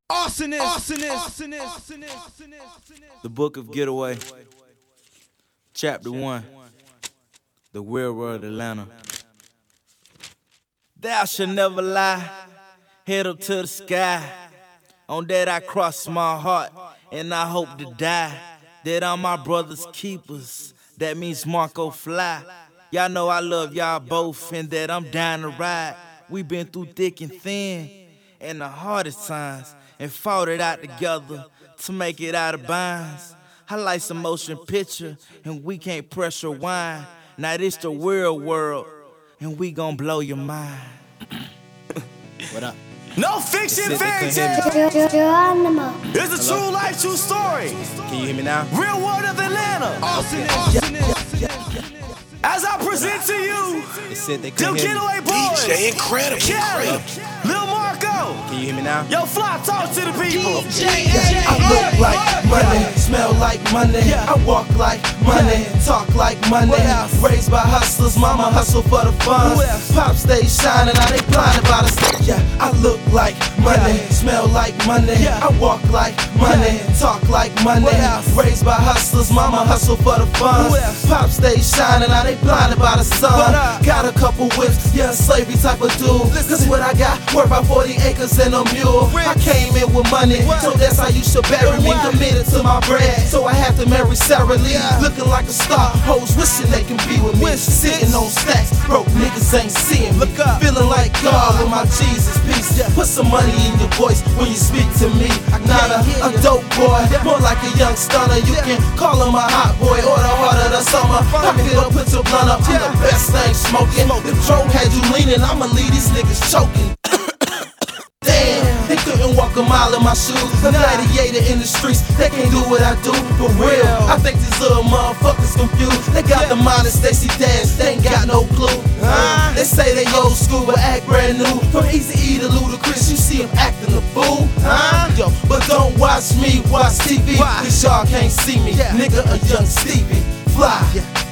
Arsonist. The Book of Getaway, Chapter 1, The Real World Atlanta. Thou shalt never lie, head up to the sky. On that I cross my heart, and I hope to die. That all my brothers keepers, that means Marco Fly. Y'all know I love y'all both, and that I'm down to ride. We been through thick and thin, and the hardest times, and fought it out together to make it out of binds. I like some motion picture, and we can't pressure wine. Now this the real world, and we gon' blow your mind. What up? No fiction, fairy tale. It's a true life, true story. Can you hear me now? Real world of Atlanta. As I present to you, They them Getaway Boys. DJ Incredible. Kelly, Lil Marco. Can you hear me now? Yo, Fly, talk to the people. I look like money, smell like money. I walk like money, talk like money. Raised by hustlers, mama hustle for the funds. Pop stay shining, now they blinded by the sun. Yeah, I look like money, smell like money. I walk like money, talk like money. Raised by hustlers, mama hustle for the funds. Pop stay shining, now they blinded by the sun. Got a couple whips, yeah, slavery type of dude. Cause what I got, worth about 40 acres and a mule. I came in with money, so that's how you should bury me. Committed to my bread, so I have to marry Sarah Lee. Looking like a star, hoes wishing they can be with me. Sitting on stacks, broke niggas ain't seeing me. Feeling like God with my Jesus peace. Put some money in your voice when you speak to me. Not a dope boy, more like a young stunner. You can call him a hot boy or the heart of the summer. I feel put your blunt up, I'm the best thing smoking. If Joe had you leaning, I'ma leave these niggas choking. Damn, they couldn't walk a mile in my shoes. A gladiator in the streets, they can't do what I do for real. I think these little motherfuckers confused. They got the mind of Stacey Dash, they ain't got no clue. They say they old school but act brand new. From Eazy-E to Ludacris, you see them acting a fool. Yo, but don't watch me, watch TV. Cause y'all can't see me, nigga, a young Stevie. Fly.